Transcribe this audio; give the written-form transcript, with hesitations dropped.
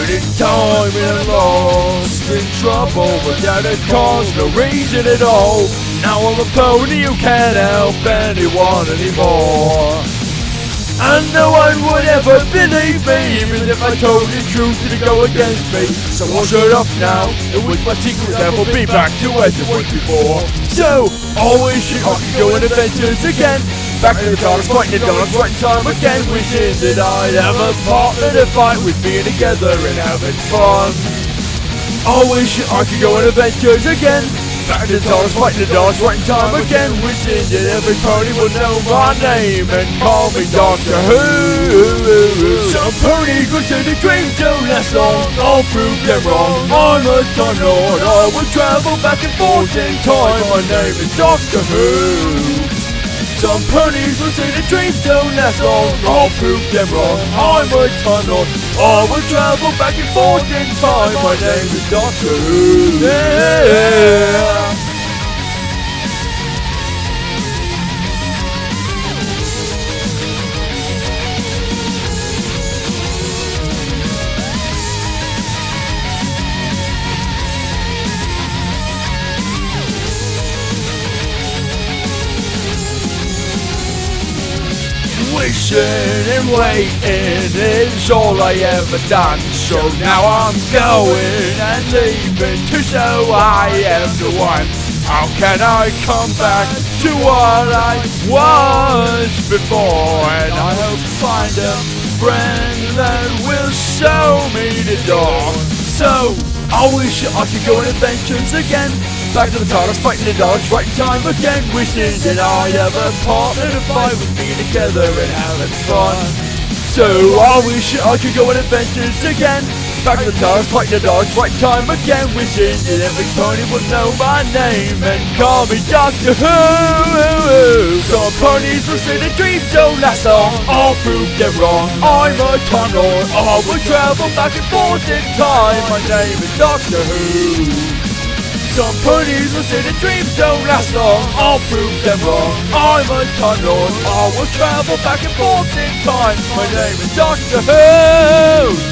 Traveling in time and lost in trouble without a cause, no reason at all. Now I'm a pony who can't help anyone anymore. And no one would ever believe me, even if I told the truth to go against me. So I'll shut up now, and with my secret never be back to as it was before. So, I wish I could go on adventures again. Back in the TARDIS, fighting the dogs, right time again. Wishing that I'd have a partner to fight with, being together and having fun. I wish I could go on adventures again. Back in the TARDIS, fighting the dogs, right time again. Wishing that every pony would know my name and call me Doctor Who. Some ponies will say the dreams don't last long. I'll prove them wrong. I'm a Time Lord. I will travel back and forth in time. My name is Doctor Who. Some ponies will say the dreams don't last long. I'll prove them wrong. I'm a Time Lord. I will travel back and forth in time. My name is Doctor Who. Yeah. Wishing and waiting is all I ever done. So now I'm going and leaving to show I am the one. How can I come back to what I was before? And I hope to find a friend that will show me the door. So I wish I could go on adventures again. Back to the TARDIS, fighting the dogs, right in time again. Wishing that I'd have a partner to fight with, me together and having fun. So I wish I could go on adventures again. Back to the TARDIS, fighting the dogs, right in time again. Wishing that every pony would know my name and call me Doctor Who. Some ponies will say the dreams don't last long. I'll prove them wrong. I'm a Time Lord. I will travel back and forth in time. My name is Doctor Who. Some ponies will say the dreams don't last long. I'll prove them wrong. I'm a Time Lord. I will travel back and forth in time. My name is Doctor Who.